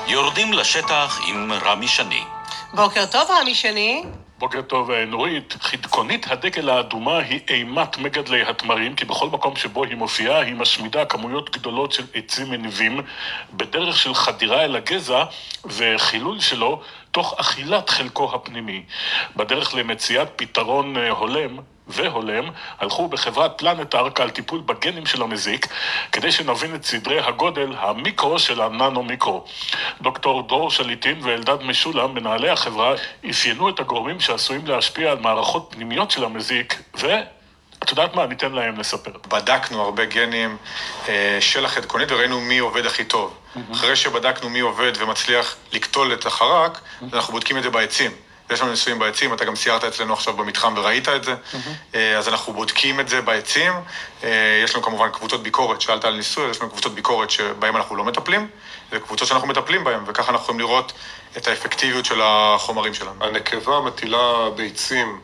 יורדים לשטח עם רמי שני. בוקר טוב, רמי שני. בוקר טוב, נורית. חדקונית הדגל האדומה היא אימת מגדלי התמרים, כי בכל מקום שבו היא מופיעה היא משמידה כמויות גדולות של עצים מניבים בדרך של חדירה אל הגזע וחילול שלו תוך אכילת חלקו הפנימי. בדרך למציאת פתרון הולם הלכו בחברת פלנט ארק על טיפול בגנים של המזיק, כדי שנבין את סדרי הגודל המיקרו של הננו-מיקרו. דוקטור דרור שליטין ואלדד משולם, מנהלי החברה, אפיינו את הגורמים שעשויים להשפיע על מערכות פנימיות של המזיק, את יודעת מה? ניתן להם לספר. בדקנו הרבה גנים של החדקונית וראינו מי עובד הכי טוב. אחרי שבדקנו מי עובד ומצליח לקטול את החרק, אנחנו בודקים את זה בעצים. יש לנו ניסויים בעצים, אתה גם סיירת אצלנו עכשיו במתחם וראית את זה. אז אנחנו בודקים את זה בעצים. יש לנו כמובן קבוצות ביקורת, שאלת על ניסוי, יש לנו קבוצות ביקורת שבהם אנחנו לא מטפלים, וקבוצות שאנחנו מטפלים בהם, וככה אנחנו יכולים לראות את האפקטיביות של החומרים שלנו. הנקבה מטילה ביצים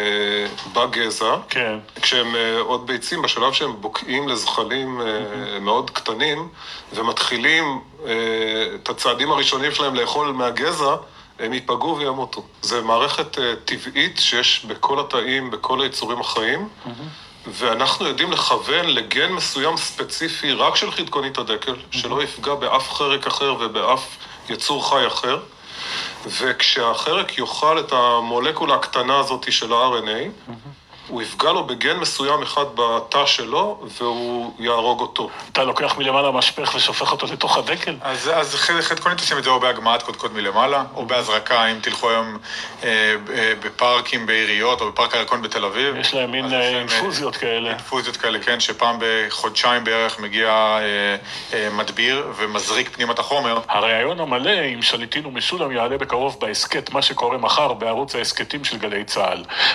בגזע, כן. כשהם עוד ביצים, בשלב שהם בוקעים לזחלים מאוד קטנים, ומתחילים את הצעדים הראשונים שלהם לאכול מהגזע, הם ייפגעו וימותו. זו מערכת טבעית שיש בכל התאים, בכל היצורים החיים, ואנחנו יודעים לכוון לגן מסוים ספציפי רק של חדקונית הדקל, שלא יפגע באף חרק אחר ובאף יצור חי אחר, וכשהחרק יאכל את המולקולה הקטנה הזאת של ה-RNA, הוא יפגע לו בגן מסוים אחד בתא שלו, והוא יהרוג אותו. אתה לוקח מלמעלה משפך ושופך אותו לתוך הדקל? אז חדקונית עושים את זה או בהגמעת קודקוד מלמעלה, או בהזרקה, אם תלכו היום בפארקים בעיריות, או בפארק הירקון בתל אביב. יש להם מין אינפוזיות כאלה. אינפוזיות כאלה, כן, שפעם בחודשיים בערך מגיע מדביר ומזריק פנימה את החומר. הרעיון המלא עם שליטין ומשולם יעלה בקרוב בהסקט מה שקורה מחר בערוץ ההסקטים של גלי צה"ל.